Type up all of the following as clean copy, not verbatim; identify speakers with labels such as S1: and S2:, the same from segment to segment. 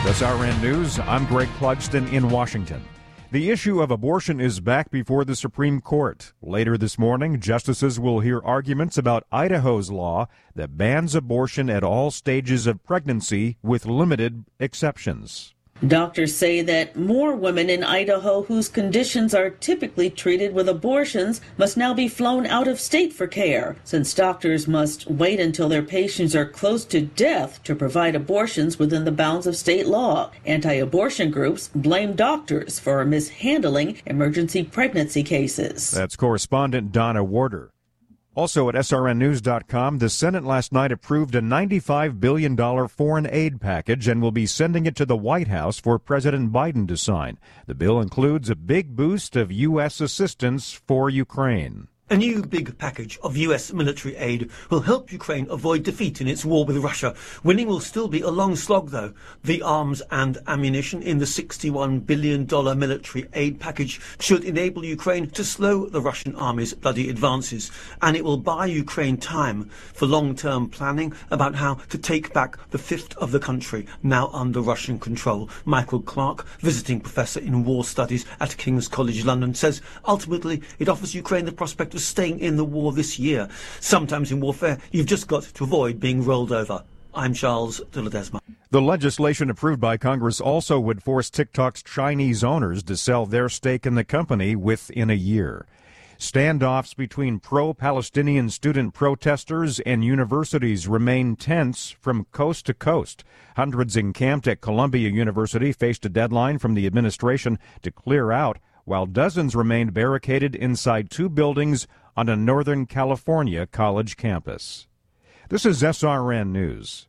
S1: SRN News, I'm Greg Clugston in Washington. The issue of abortion is back before the Supreme Court. Later this morning, justices will hear arguments about Idaho's law that bans abortion at all stages of pregnancy with limited exceptions.
S2: Doctors say that more women in Idaho whose conditions are typically treated with abortions must now be flown out of state for care, since doctors must wait until their patients are close to death to provide abortions within the bounds of state law. Anti-abortion groups blame doctors for mishandling emergency pregnancy cases.
S1: That's correspondent Donna Warder. Also at srnnews.com, the Senate last night approved a $95 billion foreign aid package and will be sending it to the White House for President Biden to sign. The bill includes a big boost of U.S. assistance for Ukraine.
S3: A new big package of U.S. military aid will help Ukraine avoid defeat in its war with Russia. Winning will still be a long slog, though. The arms and ammunition in the $61 billion military aid package should enable Ukraine to slow the Russian army's bloody advances. And it will buy Ukraine time for long-term planning about how to take back the fifth of the country now under Russian control. Michael Clark, visiting professor in war studies at King's College London, says ultimately it offers Ukraine the prospect of staying in the war this year. Sometimes in warfare, you've just got to avoid being rolled over. I'm Charles de Ledesma.
S1: The legislation approved by Congress also would force TikTok's Chinese owners to sell their stake in the company within a year. Standoffs between pro-Palestinian student protesters and universities remain tense from coast to coast. Hundreds encamped at Columbia University faced a deadline from the administration to clear out, while dozens remained barricaded inside two buildings on a Northern California college campus. This is SRN News.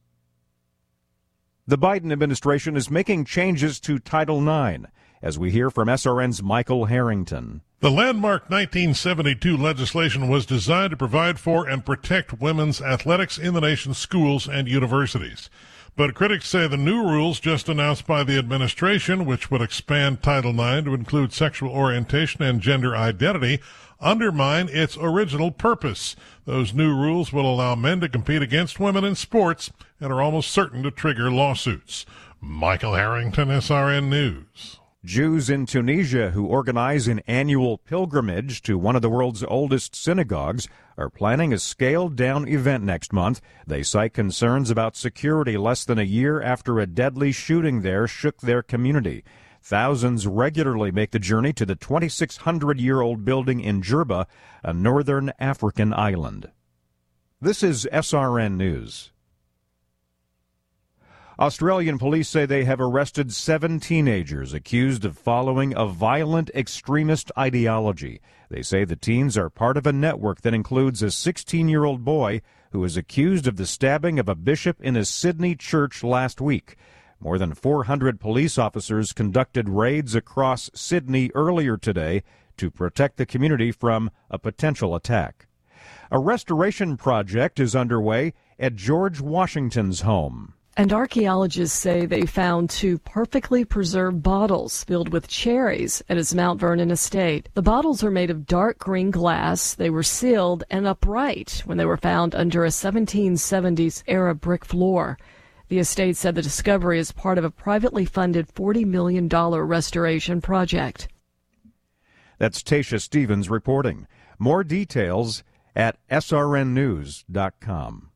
S1: The Biden administration is making changes to Title IX, as we hear from SRN's Michael Harrington.
S4: The landmark 1972 legislation was designed to provide for and protect women's athletics in the nation's schools and universities. But critics say the new rules just announced by the administration, which would expand Title IX to include sexual orientation and gender identity, undermine its original purpose. Those new rules will allow men to compete against women in sports and are almost certain to trigger lawsuits. Michael Harrington, SRN News.
S1: Jews in Tunisia who organize an annual pilgrimage to one of the world's oldest synagogues are planning a scaled-down event next month. They cite concerns about security less than a year after a deadly shooting there shook their community. Thousands regularly make the journey to the 2,600-year-old building in Jerba, a northern African island. This is SRN News. Australian police say they have arrested 7 teenagers accused of following a violent extremist ideology. They say the teens are part of a network that includes a 16-year-old boy who is accused of the stabbing of a bishop in a Sydney church last week. More than 400 police officers conducted raids across Sydney earlier today to protect the community from a potential attack. A restoration project is underway at George Washington's home.
S5: And archaeologists say they found 2 perfectly preserved bottles filled with cherries at his Mount Vernon estate. The bottles are made of dark green glass. They were sealed and upright when they were found under a 1770s-era brick floor. The estate said the discovery is part of a privately funded $40 million restoration project.
S1: That's Tasha Stevens reporting. More details at srnnews.com.